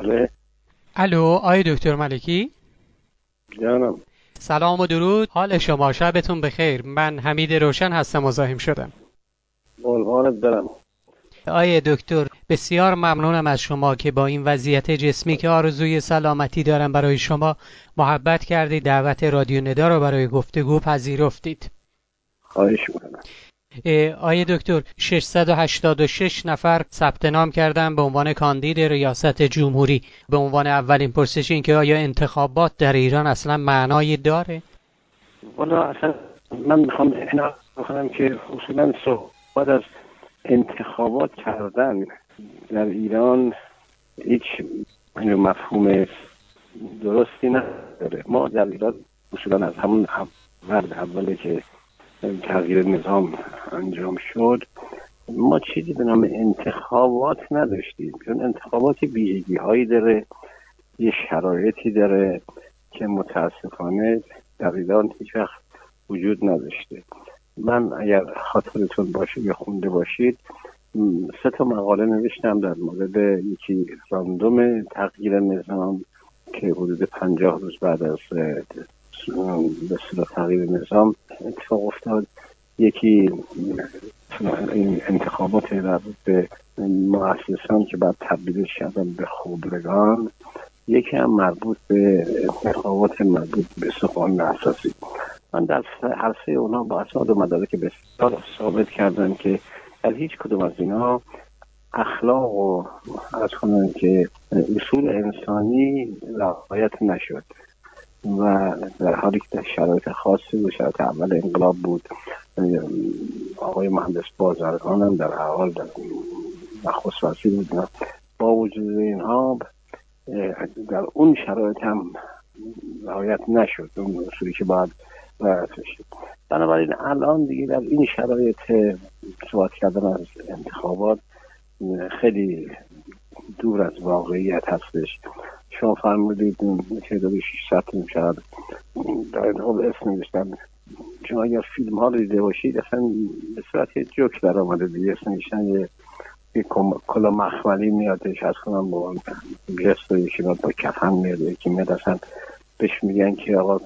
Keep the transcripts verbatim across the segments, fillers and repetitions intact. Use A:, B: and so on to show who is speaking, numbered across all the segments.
A: بله.
B: الو، آقای دکتر ملکی.
A: جانم.
B: سلام و درود، حال شما؟ شبتون بخیر. من حمید روشن هستم، مزاحم شدم.
A: قربانت برم.
B: آقای دکتر، بسیار ممنونم از شما که با این وضعیت جسمی که آرزوی سلامتی دارم برای شما محبت کردید، دعوت رادیو ندا رو برای گفتگو پذیرفتید.
A: خواهش میکنم.
B: آقای دکتر، ششصد و هشتاد و شش نفر ثبت نام کردن به عنوان کاندید ریاست جمهوری. به عنوان اولین پرسش این که آیا انتخابات در ایران اصلا معنایی داره؟
A: والا اصلا من میخوام اینا بخونم که اصولا صحبت از انتخابات کردن در ایران هیچ مفهوم درستی نداره. ما در ایران اصولا از همون اول اولی که تغییر نظام انجام شد ما چیزی به نام انتخابات نداشتیم، چون انتخابات ویژگی هایی داره، یه شرایطی داره که متاسفانه در ایران هیچ وقت وجود نداشته. من اگر خاطرتون باشه یا خونده باشید سه تا مقاله نوشتم در مورد یکی راندوم تغییر نظام که حدود پنجاه روز بعد از به اصطلاح تغییر نظام اتفاق افتاد، یکی این انتخابات مربوط به مؤسسان که بعد تبدیل شدن به خبرگان، یکی هم مربوط به انتخابات مربوط به سخن اساسی. من در هر سه اونها با اسناد و مدارک بسیار ثابت کردم که در هیچ کدوم از اینا اخلاق و از کنم که اصول انسانی رعایت نشد و در حالی که در شرایط خاصی بود، شرایط اول انقلاب بود، آقای مهندس بازرگان هم در حال در نخست وزیر بود، با وجود اینها در اون شرایط هم رعایت نشد اون اصولی که باید رعایت شد. بنابراین الان دیگه در این شرایط صحبت کردن از انتخابات خیلی دور از واقعیت هستش. شما فرمودید تعداد ششصد شد در انتخاب اسم نوشتن. شما اگر فیلم ها رو دیده باشید اصلا به صورت یه جوک در آمده دیگه اسم نوشتن یه یک کلا مخملی میادش از کنم با جست و یکی با کفن میاد، یکی میاد اصلا بهش میگن که آقا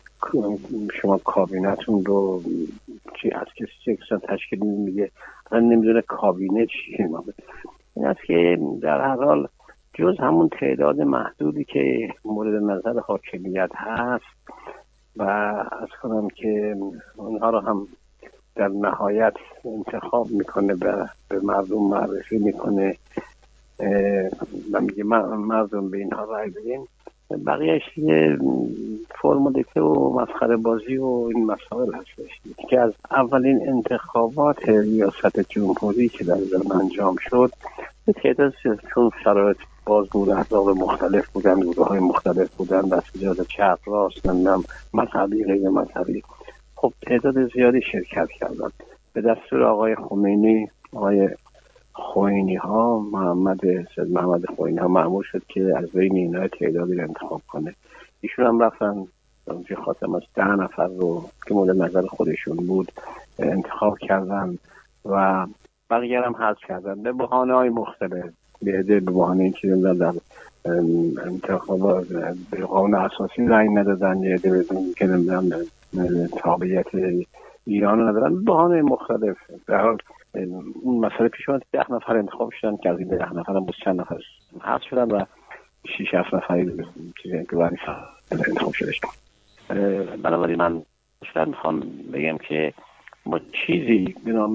A: شما کابینتون رو چی از کسی چه کسان تشکیل میگه اصلا نمیدونه کابینه چیه. این است که در هر حال جز همون تعداد محدودی که مورد نظر حاکمیت هست و از کنم که اونها رو هم در نهایت انتخاب میکنه به مردم معرفی میکنه و میگه مردم به اینها رای بدین، بقیهش فرمولیته و مسخره بازی و این مسائل هستش که از اولین انتخابات ریاست جمهوری که در ایران انجام شد به تعداد چون شرایط باز بود، احزاب مختلف بودن، گروه های مختلف بودن، دستجات چپ راست نمیدونم مذهبی غیر مذهبی، خب تعداد زیادی شرکت کردن. به دستور آقای خمینی، آقای خوئینی ها، محمد سید محمد خوئینی ها مأمور شد که از بین اینا تعدادی رو انتخاب کنه. ایشون هم رفتن اونجا خاتم از ده نفر رو که مورد نظر خودشون بود انتخاب کردن و بقیه هم حذف کردن به بهانه های مختلف. به عده به بهانه این چیز در انتخابات به قانون اساسی رأی ندادن، یه عده بدون که نمیدونم تابعیت ایران ندارن، به بهانه مختلف. در حال اون مسئله پیش اومد ده نفر انتخاب شدن که از این ده نفر هم چند نفر حذف شدن و شش هفت نفری چیزی که برای انتخاب شده شد. بنابراین من اصلا میخوام بگم که ما چیزی به نام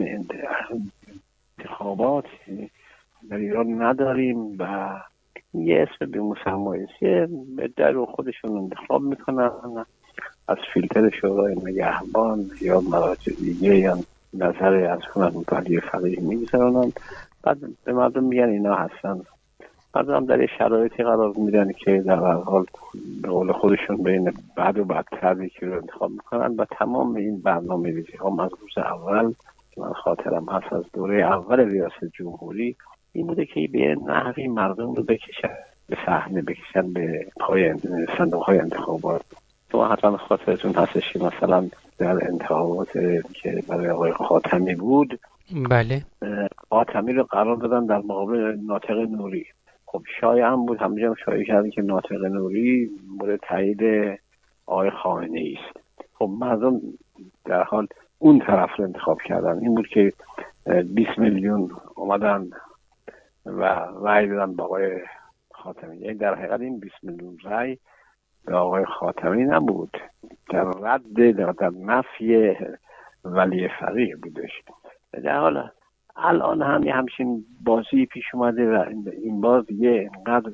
A: انتخابات در ایران نداریم و یه اسم به مسمایی به در خودشون انتخاب میکنن از فیلتر شورای نگهبان یا مراجع دیگه یا نظر از کنن ولی فقیه میگذارن، بعد به مردم میگن اینا هستن. مردم در یه شرایطی قرار میدن که در هر حال به قول خودشون بین بعد و بدتر که رو انتخاب میکنن و تمام این برنامه ریزی هم از روز اول که من خاطرم هست از دوره اول ریاست جمهوری این بوده که به نحوی مردم رو بکشن به صحنه، بکشن به پای صندوق های انتخابات. تو حتما خاطرتون هستش که مثلا در انتخابات که برای آقای خاتمی بود،
B: بله،
A: خاتمی رو قرار دادن در مقابل ناطق نوری. خب شایعه هم بود، همه جا شایعه کردن که ناطق نوری مورد تایید آقای خامنه‌ای است. خب مردم در حال اون طرف رو انتخاب کردن. این بود که بیست میلیون اومدن و رأی دادن به آقای خاتمی. یعنی در حقیقت این بیست میلیون رأی به آقای خاتمی نبود، در رد در, در نفی ولی فقیه بودش. در حال الان هم یه همچین بازی پیش اومده و این باز یه اینقدر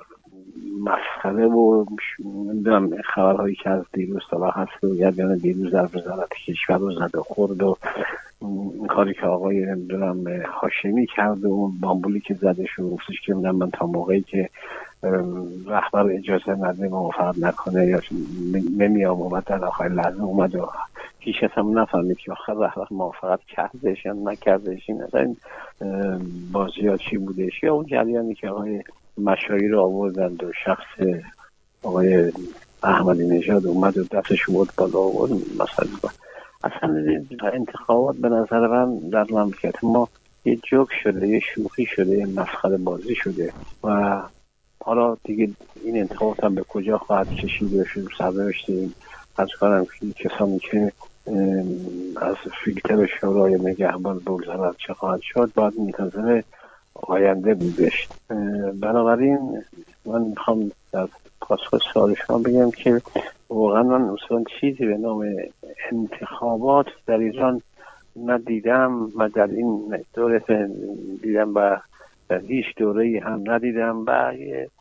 A: مسخره و نمیدونم خبرهایی که از دیروز صبح هست و یعنی دیروز در وزارت کشور رو زد و خورد و این کاری که آقای نمیدونم هاشمی کرد و اون بامبولی که زده شد گفتش که من تا موقعی که رهبر اجازه نده موافقت نکنه یا نمیام اومد در آخر لحظه اومد و هیچ کس هم نفهمید که آخر رهبر موافقت کردش یا نکردش. این اصلا بازی ها چی بودش یا اون جریانی که آقای مشایی رو آوردند و شخص آقای احمدی نژاد اومد و دستش بود بالا آورد. مثلا اصلا انتخابات به نظر من در مملکت ما یه جوک شده، یه شوخی شده، یه مسخره بازی شده و حالا دیگه این انتخابات هم به کجا خواهد کشید و شروع سرنوشتیم از کنم که کسانی که از فیلتر شورای نگهبان بگذارد چه خواهد شد باید منتظر آینده بودش. بنابراین من میخوام در پاسخ سوال شما بگم که واقعا من اصلا چیزی به نام انتخابات در ایران ندیدم و در این دوره دیدم و در هیچ دوره‌ای هم ندیدم و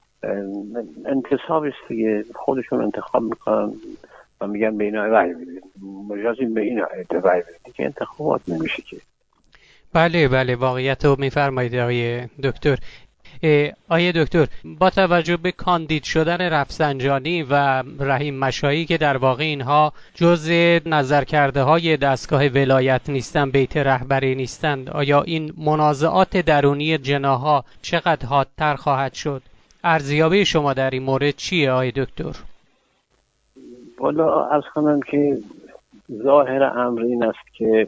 A: انتصاب است که خودشون انتخاب میکنن و میگن به اینا رای بدید، مجازین به اینا رای بدید که انتخابات نمیشه که.
B: بله بله واقعیت رو میفرمایید آقای دکتر. آقای دکتر با توجه به کاندید شدن رفسنجانی و رحیم مشایی که در واقع اینها جز نظر کرده های دستگاه ولایت نیستند، بیت رهبری نیستند، آیا این منازعات درونی جناح‌ها چقدر حادتر خواهد شد؟ ارزیابی شما در این مورد چیه آقای دکتر؟
A: والا عرض کنم که ظاهر امر این است که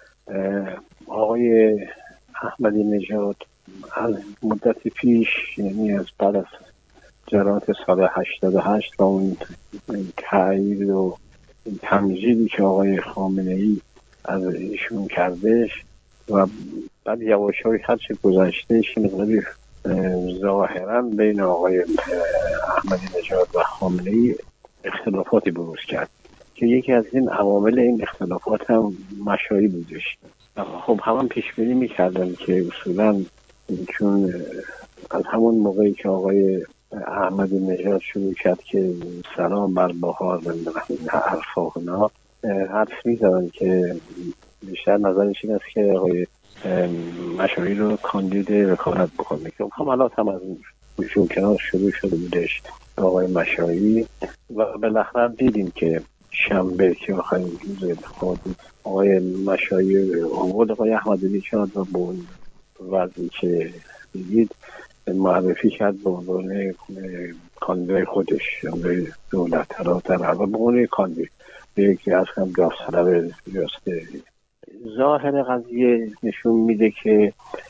A: آقای احمدی نژاد از مدت پیش، یعنی از بعد از جرات سال هشتاد و هشت و اون تایید و تمجیدی که آقای خامنه‌ای از ایشون کردش و بعد یواشای هرچی گذشتهش مقداری ظاهرا بین آقای احمدی نژاد و خامنه‌ای اختلافاتی بروز کرد که یکی از این عوامل این اختلافات هم مشایی بودش. خب همون پیش بینی می‌کردن که اصولاً چون از همون موقعی که آقای احمدی نژاد شروع کرد که سلام بر بهار و این حرفا اونا حرف می‌زدن که بیشتر نظرش این است که آقای مشایی رو کاندید وکالت بکنه که حملات هم از اون کنار شروع شده بودش آقای مشایی و بالاخره دیدیم که شنبه که آخرین روز انتخابات آقای مشایی آورد آقای احمدی نژاد و با وضعی که دید معرفی کرد به عنوان کاندیدای خودش به دولت طلبتر و به عنوان کاندید یکی از هم داوطلب ریاست. ظاهر قضیه نشون میده که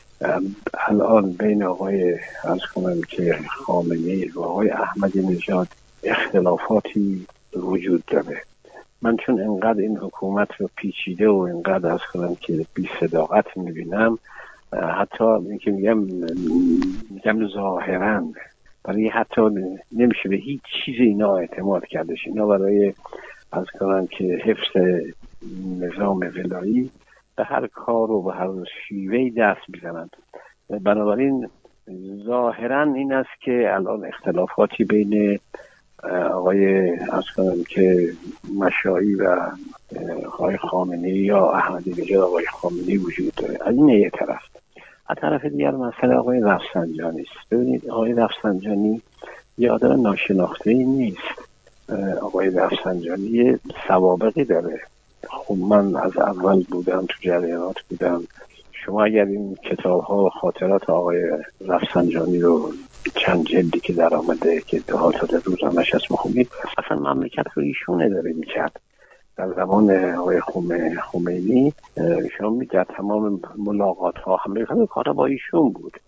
A: الان بین آقای عرض کنم که خامنه‌ای و آقای احمدی نژاد اختلافاتی وجود داره. من چون انقدر این حکومت رو پیچیده و انقدر عرض کنم که بی صداقت میبینم، حتی اینکه میگم میگم ظاهراً برای حتی نمیشه به هیچ چیز اینا اعتماد کردش. اینا برای عرض کنم که حفظ نظام ولایی به هر کار و به هر شیوهی دست میزنند. بنابراین ظاهراً این است که الان اختلافاتی بین آقای عرض کنم که مشایی و آقای خامنه‌ای یا احمدی نژاد آقای خامنه‌ای وجود داره. از این یه طرف. از طرف دیگر مسئله آقای رفسنجانی است. ببینید آقای رفسنجانی یه آدم ناشناخته‌ای نیست. آقای رفسنجانی سوابقی داره. خب من از اول بودم تو جریانات بودم. شما اگر این کتاب‌ها و خاطرات آقای رفسنجانی رو چند جلدی که در آمده که دهات روزنامه‌اش هست بخونید، اصلا مملکت رو ایشون اداره می‌کرد. در زمان آقای خمینی شما می در تمام ملاقات ها همه کارا با ایشون بود.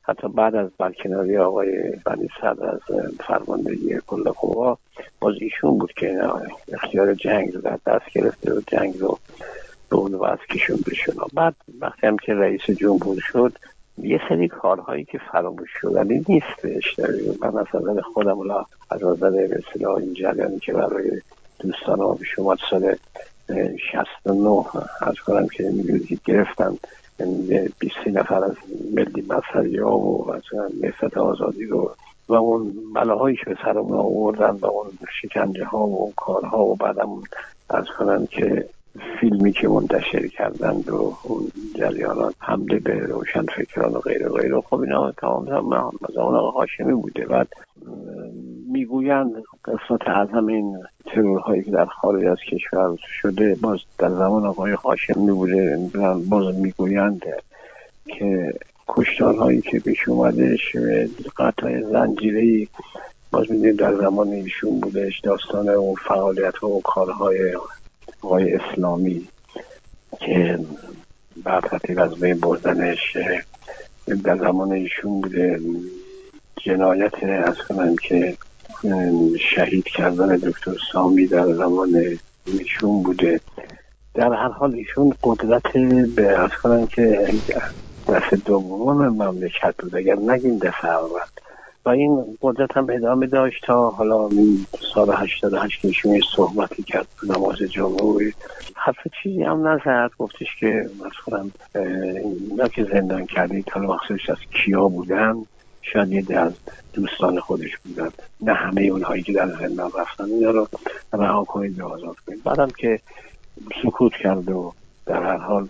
A: حتی بعد از برکناری آقای بنی صدر از فرماندهی کل قوا، باز ایشون بود که اختیار جنگ رو در دست گرفته و جنگ رو به اون وضع کشون بشون. بعد وقتی هم که رئیس جمهور شد یه سری کارهایی که فراموش شدنی نیستش. من مثلا خودم الان از نظر به اصطلاح این جریانی که برای دوستان ما شما سال شصت و نه از کنم که میلیونی گرفتن بیست نفر از ملی مذهبی ها و مثلا نهضت آزادی رو و اون بلاهایی که به سر اون آوردن و اون شکنجه ها و اون کارها و بعدم از کنم که فیلمی که منتشر کردند و اون جریانات حمله به روشنفکران و غیره و غیره، خب اینا تمام تمام زمان آقا هاشمی بوده. بعد میگویند قسمت اعظم این ترورهایی که در خارج از کشور شده باز در زمان آقای هاشمی بوده. باز میگویند که کشتارهایی که پیش اومدش قطع زنجیره‌ای باز میدونید در زمان ایشون بودش. داستان اون فعالیت و کارهای آقای اسلامی که بر ترتیب از بین بردنش در زمان ایشون بوده. جنایت از کنم که شهید کردن دکتر سامی در زمان ایشون بوده. در هر حال ایشون قدرت به از کنم که دست دوم مملکت بود، اگر نگیم دفعه اول، و این قدرت هم ادامه داشت تا حالا سال هشتاد و هشت که ایشون صحبتی کرد نماز جمعه، حرف چیزی هم نزد، گفتش که مثلا اینا که زندان کردید حالا مخصوصش از کیا بودن، شاید یه در دوستان خودش بودن، نه همه اونهایی که در زندان رفتن اینا رو رها کنید و آزاد کنید. بعدم که سکوت کرد و در هر حال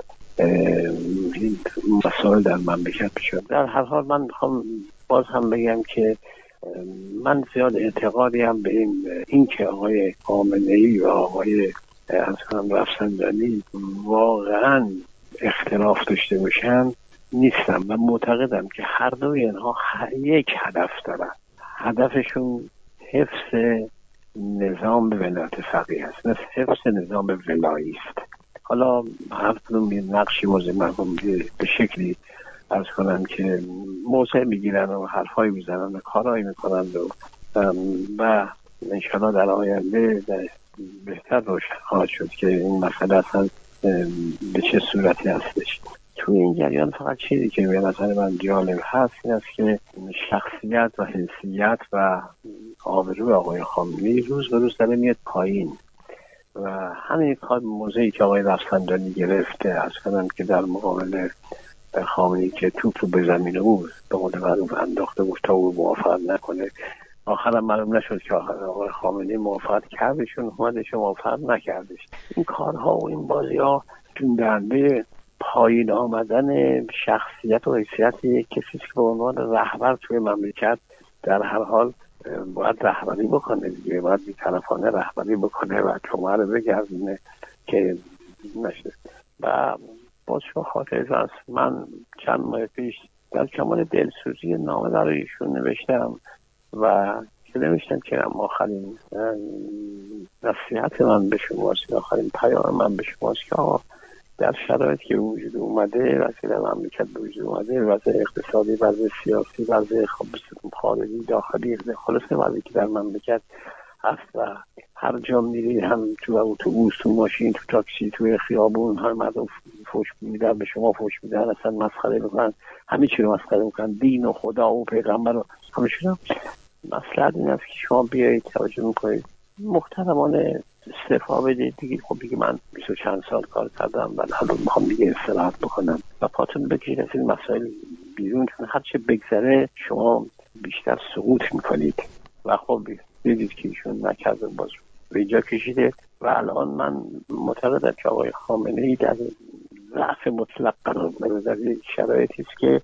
A: این مسائل در مملکت بشد. در هر حال من میخوام باز هم بگم که من زیاد اعتقادی هم به این این که آقای خامنه‌ای و آقای حسن رفسنجانی واقعا اختلاف داشته باشن نیستم و معتقدم که هر دوی اینها یک هدف دارن. هدفشون حفظ نظام ولایت فقیه است، مثل حفظ نظام ولایی است. حالا هر کدوم یه نقشی بازی مردم به شکلی از کنن که موضع میگیرن و حرفایی میزنن و کارهایی میکنن و و انشاءالله در آینده بهتر روشن خواهد شد که این مسئله اصلا به چه صورتی هستش. تو این جریان فقط چیزی که به نظر من جالب هست این است که شخصیت و حیثیت و آبروی آقای خامنه‌ای روز به روز داره میاد پایین و همین کار موضعی که آقای رفسنجانی گرفته از کنم که در مقابل خامنه‌ای که توپ رو به زمین او به قول معروف انداخته بود تا او موافقت نکنه، آخرم معلوم نشد که آقای خامنه‌ای موافقت کردشون اومدش و موافقت نکردش. این کارها و این بازی ها دنده پایین آمدن شخصیت و حیثیت یک کسی که به عنوان رهبر توی مملکت در هر حال باید رهبری بکنه دیگه، باید بی‌طرفانه رهبری بکنه و جامعه رو بگردونه که نشه. و باز شما خاطر است من چند ماه پیش در کمال دلسوزی نامه برای ایشون نوشتم و که نوشتم که آخرین نصیحت من به شماست، آخرین پیام من به شماست که آقا در شرایطی که وجود اومده، وضعیت مملکت وجود اومده، وضع اقتصادی، وضع سیاسی، وضع خارجی، داخلی، خلاصه وضعی که در مملکت هست و هر جا میری هم تو اتوبوس، تو ماشین، تو تاکسی، تو خیابون هر مردم فوش میدن، به شما فوش میدن، اصلا مسخره میکنن، همه چی رو مسخره میکنن، دین و خدا و پیغمبر و همه چی رو. مصلحت این است که شما بیایید توجه میکنید محترمانه استعفا بدید دیگه. خب دیگه من بیست و چند سال کار کردم و الان میخوام دیگه استراحت بکنم و پاتون بکشید از این مسائل بیرون، چون هر چه بگذره شما بیشتر سقوط میکنید و خب دیدید که ایشون نکرده، باز به اینجا کشیده و الان من معتقدم که آقای خامنه‌ای در ضعف مطلق قرار داره، در شرایطی است که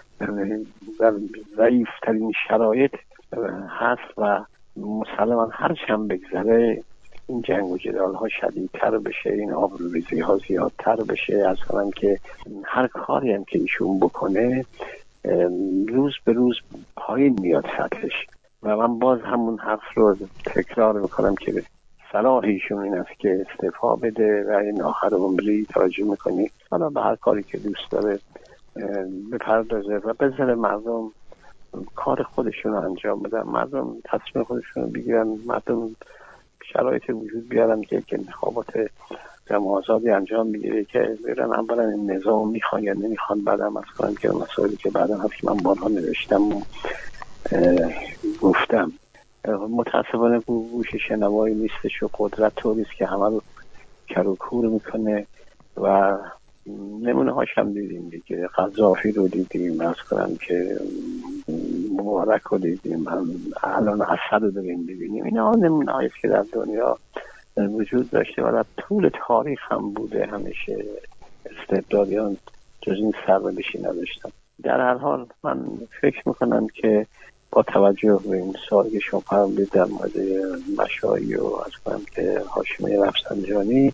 A: در ضعیف ترین شرایط هست و مسلما هر چند بگذره این جنگ و جدال ها شدیدتر بشه، این آبروریزی ها زیادتر بشه، از کنم که هر کاری هم که ایشون بکنه روز به روز پایین میاد سطحش و من باز همون حرف رو تکرار میکنم که صلاح ایشون این است که استعفا بده و این آخر عمری توجه میکنی حالا به هر کاری که دوست داره بپردازه و بذاره مردم کار خودشون رو انجام بدن، مردم تصمیم خودشون رو بگیرن، مردم شرایط وجود بیارن که انتخابات دم آزادی انجام بگیره که برن اولا این نظام میخوان یا نمیخوان، بعدم از کنم که مسائلی که بعدم هست که من بارها نوشتم و گفتم. متاسفانه گوش شنوایی نیستش و قدرت طوریست که همه رو کروکور میکنه و نمونه هاش هم دیدیم دیگه. قذافی رو دیدیم، از کنم که مبارک رو دیدیم، الان اسد رو داریم ببینیم. اینا نمونه هاییست که در دنیا وجود داشته و در طول تاریخ هم بوده. همیشه استبدادیان جز این سرنوشتی نداشتن. در هر حال من فکر میکنم که با توجه به این سوالی که شما فرمودید در مورد مشایی و از کنم که هاشمی رفسنجانی،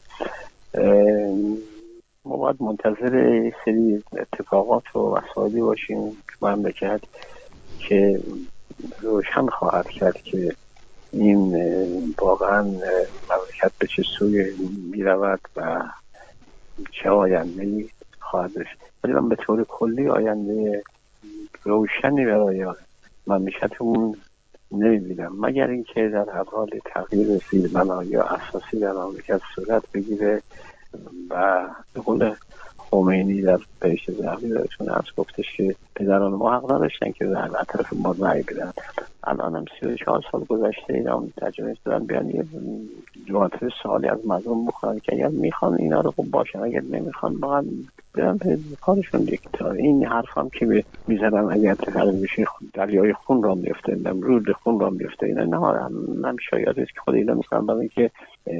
A: ما باید منتظر سری اتفاقات و مسائلی باشیم که مملکت که روشن خواهد کرد که این واقعا مملکت به چه سوی می رود و چه آینده‌ای خواهد داشت. ولی من به طور کلی آینده روشنی برای مملکتمون نمی‌بینم، مگر اینکه در هر حال تغییر زیربنا یا اساسی در مملکت صورت بگیره و به قول خمینی در بهشت زهری درشون عرض گفتش که پدران ما حق نداشتن که در طرف ما رأی بدن. الان هم سی و چهار سال گذشته اینا تجربه دارن بیان یه جوانتر سوالی از مردم بخورن که اگر میخوان اینا رو خوب باشن، اگر نمیخوان باید برن به کارشون دیگه. این حرف هم که میزنن اگر تغییر بشه دریای خون را میفته، نمرود خون را میفته، اینا نه هم شایعاتی است که خود اینا میکنن برای اینکه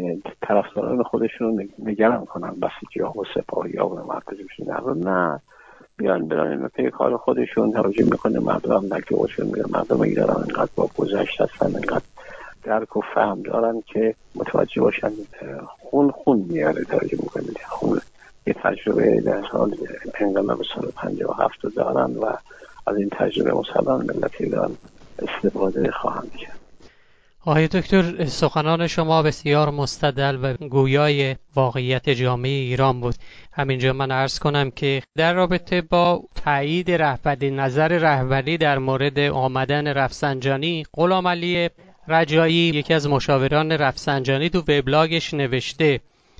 A: طرفداران خودشون رو نگران کنن، بسیجی‌ها و سپاهی‌ها و مرکزشون. نه، بیان برن پی کار خودشون، توجه میکنه مردم هم نکه خودشون میگن. مردم ایران هم اینقدر با گذشت هستن، اینقدر درک و فهم دارن که متوجه باشن خون خون میاره. توجه میکنه خون یه تجربه در سال انقلاب سال پنجاه و هفت دارن و از این تجربه مسلمان ملت ایران استفاده خواهند کرد.
B: آقای دکتر، سخنان شما بسیار مستدل و گویای واقعیت جامعه ایران بود. همینجا من عرض کنم که در رابطه با تایید رهبری، نظر رهبری در مورد آمدن رفسنجانی، غلامعلی رجایی یکی از مشاوران رفسنجانی تو وبلاگش نوشته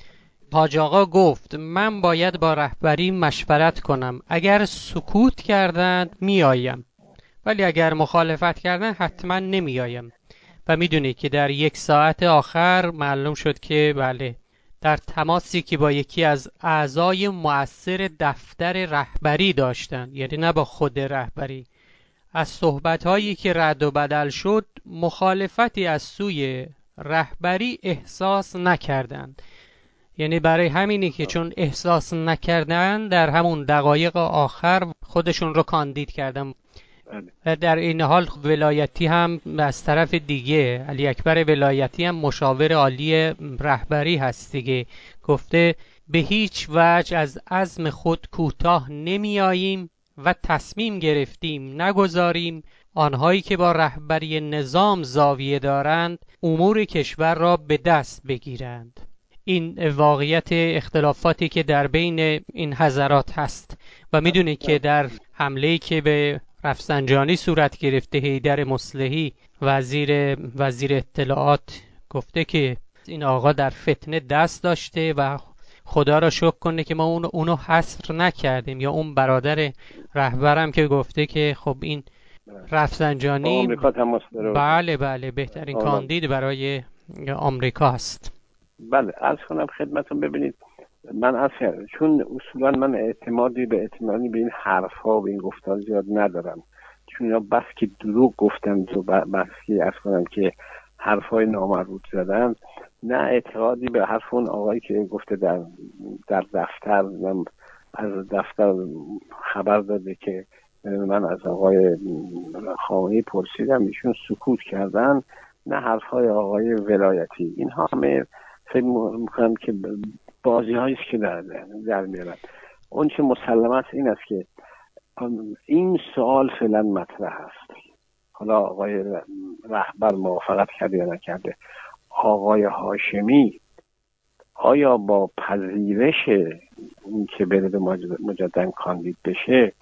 B: حاج آقا گفت من باید با رهبری مشورت کنم، اگر سکوت کردند میایم، ولی اگر مخالفت کردند حتما نمیایم. و میدونید که در یک ساعت آخر معلوم شد که بله، در تماسی که با یکی از اعضای مؤثر دفتر رهبری داشتن، یعنی نه با خود رهبری، از صحبت‌هایی که رد و بدل شد مخالفتی از سوی رهبری احساس نکردند. یعنی برای همینی که چون احساس نکردن در همون دقایق آخر خودشون رو کاندید کردن. و در این حال ولایتی هم از طرف دیگه علی اکبر ولایتی هم مشاور عالی رهبری هست دیگه، گفته به هیچ وجه از عزم خود کوتاه نمی آییم و تصمیم گرفتیم نگذاریم آنهایی که با رهبری نظام زاویه دارند امور کشور را به دست بگیرند. این واقعیت اختلافاتی که در بین این حضرات هست و میدونید که در حمله‌ای که به رفسنجانی صورت گرفته، حیدر مصلحی وزیر وزیر اطلاعات گفته که این آقا در فتنه دست داشته و خدا را شکر کنه که ما اونو, اونو حصر نکردیم، یا اون برادر رهبرم که گفته که خب این رفسنجانی بله بله بهترین کاندید برای آمریکا است.
A: بله عرض کنم خدمتون. ببینید من اصلا چون اصولا من اعتمادی به اعتمادی به این حرف ها و این گفتار زیاد ندارم، چون اینا بس که دروغ گفتن و بس که از کنم که حرف های نامربوط زدن، نه اعتقادی به حرف اون آقایی که گفته در در دفتر من از دفتر خبر داده که من از آقای خامنه‌ای پرسیدم ایشون سکوت کردن، نه حرف های آقای ولایتی. اینها همه فکر میکنم که بازی هاییست که در, در میارن. اون چه مسلم است این است که این سوال فعلا مطرح است. حالا آقای رهبر موافقت کرده یا نکرده، آقای هاشمی آیا با پذیرش این که بره مجددا کاندید بشه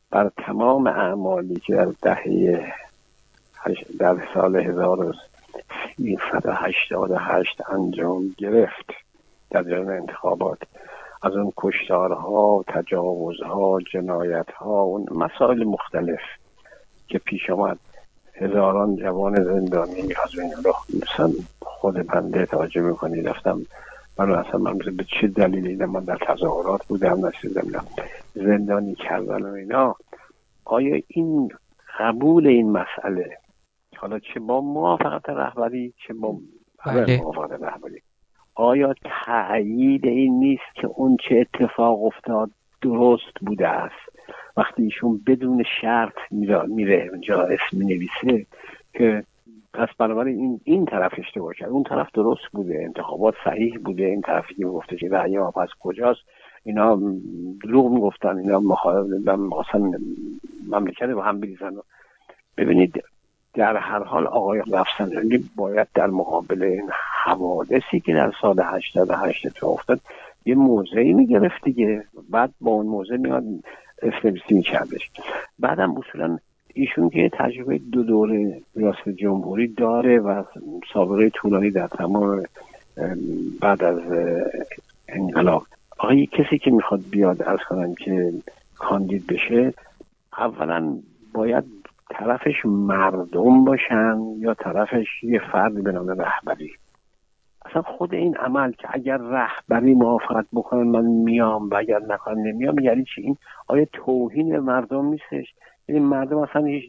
A: بر تمام اعمالی که در دهه در سال هزار و سیصد و هشتاد و هشت انجام گرفت در جریان انتخابات، از اون کشتارها، تجاوزها، جنایتها، اون مسائل مختلف که پیش آمد، هزاران جوان زندانی از این راه، مثلا خود بنده توجه میکنی رفتم من اصلا من به چه دلیلی اینا، من در تظاهرات بودم نشیدم زندانی کردن و اینا. آیا این قبول این مسئله، حالا چه با موافقت رهبری چه با
B: بله.
A: موافقت رهبری، آیا تأیید این نیست که اون چه اتفاق افتاد درست بوده است؟ وقتی ایشون بدون شرط میره, میره اونجا اسم مینویسه که پس بنابراین این این طرف اشتباه کرد، اون طرف درست بوده، انتخابات صحیح بوده، این طرفی که میگفته که رأی ما پس کجاست، اینا دروغ میگفتن، اینا مخالف مثلا مملکت با هم بریزن. ببینید در هر حال آقای رفسنجانی باید در مقابل این حوادثی که در سال هشتاد و هشت اتفاق افتاد یه موضعی میگرفت دیگه، بعد با اون موضع میاد اسمبلیسی میکردش. بعدم اصولا ایشون که تجربه دو دوره ریاست جمهوری داره و سابقه طولانی در تمام بعد از انقلاب، آقای کسی که میخواد بیاد عرض کنم که کاندید بشه، اولا باید طرفش مردم باشن یا طرفش یه فرد به نام رهبری. اصلا خود این عمل که اگر رهبری موافقت بکنن من میام و اگر نکنن نمیام، یعنی چی؟ این آیا توهین به مردم نیستش؟ یعنی مردم اصلا هیچ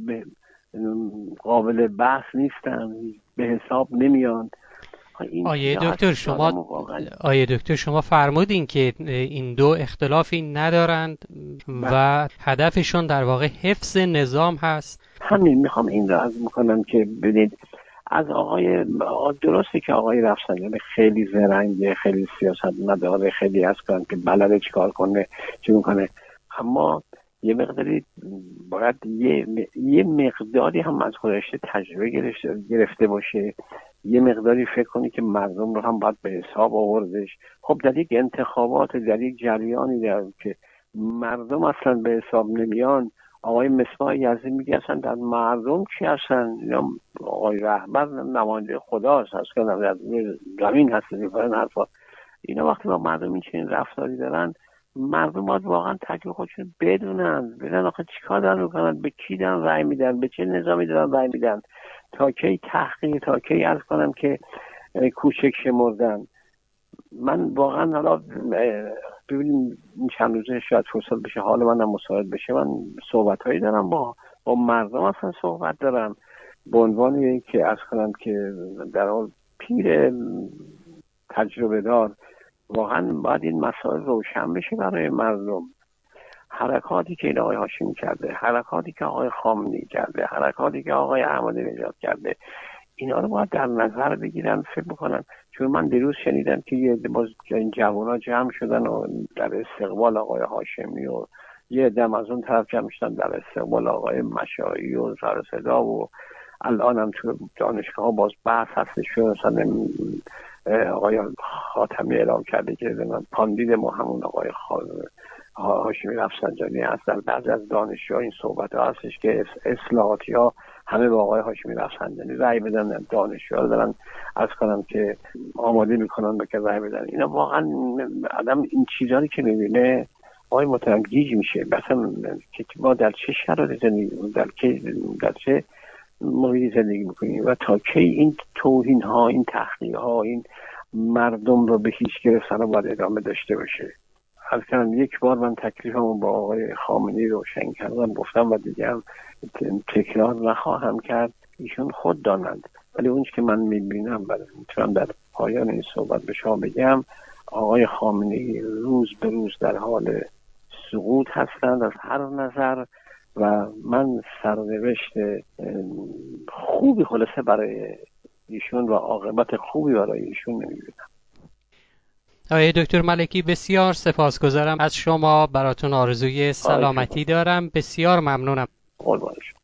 A: قابل بحث نیستن، به حساب نمیان.
B: آیه دکتر شما آیه دکتر شما فرمودین که این دو اختلافی ندارند و هدفشون در واقع حفظ نظام هست.
A: همین میخوام این را عرض میکنم که ببینید از آقای درسته که آقای رفسنجانی خیلی زرنگه، خیلی سیاست مداره، خیلی از کنم که بلده چیکار کنه چی میکنه، اما یه مقداری باید یه, یه مقداری هم از خودش تجربه گرفته باشه، یه مقداری فکر کنی که مردم رو هم باید به حساب آوردش. خب در یک انتخابات، در یک جریانی در که مردم اصلا به حساب نمیان، آقای مصباح یزدی میگه اصلا در مردم کی هستن؟ آقای رهبر نماینده خداست، هست که در زمین هست این حرفا. اینا وقتی با مردم این چنین رفتاری دارن، مردم باید واقعا تکلیف خودشون بدونن، بدونن آخه چیکار دارن میکنن، به کی دارن رأی میدن، به چه نظامی دارن رأی میدن، تا کی تحقیق، تا کی عرض کنم که کوچک شمردن. من واقعا حالا ببینیم این چند روزه شاید فرصت بشه حال منم مساعد بشه، من صحبت‌هایی دارم با با مردم اصلا صحبت دارم به عنوان یک که عرض کنم که در حال پیر تجربه دار، واقعا باید این مسائل روشن بشه برای مردم. حرکاتی که این آقای هاشمی کرده، حرکاتی که آقای خامنه‌ای کرده، حرکاتی که آقای احمدی نژاد کرده، اینا رو باید در نظر بگیرن، فکر بکنن. چون من دیروز شنیدم که یه باز این جوان‌ها جمع شدن و در استقبال آقای هاشمی و یه دم از اون طرف جمع شدن در استقبال آقای مشایی و سر صدا، و الان هم تو دانشگاه ها باز بحث هستش. شد مثلا آقای خاتمی اعلام کرده که کاندید ما همون آقای هاشمی رفسنجانی هست. در بعضی از دانشجوها این صحبت ها هستش که اصلاحاتی ها همه با آقای هاشمی رفسنجانی رأی بدن، دانشجوها دارن از کنم که آماده میکنن به که رأی بدن. اینا واقعا آدم این چیزایی که میبینه آقای محترم گیج میشه. مثلا که ما در چه شرایطی زندگی در چه در چه محیطی زندگی میکنیم و تا کی این توهین ها، این تحقیر ها، این مردم رو به هیچ گرفتن باید ادامه داشته باشه. از کنم یک بار من تکلیفمو با آقای خامنه‌ای روشن کردم، گفتم و دیگه هم تکرار نخواهم کرد، ایشون خود دانند. ولی اون که من میبینم و میتونم در پایان این صحبت به شما بگم، آقای خامنه‌ای روز به روز در حال سقوط هستند از هر نظر و من سرنوشت خوبی خلاصه برای ایشون و عاقبت خوبی برای ایشون نمیبینم.
B: آقای دکتر ملکی بسیار سپاسگزارم از شما، براتون آرزوی سلامتی دارم، بسیار ممنونم.
A: قربان شما.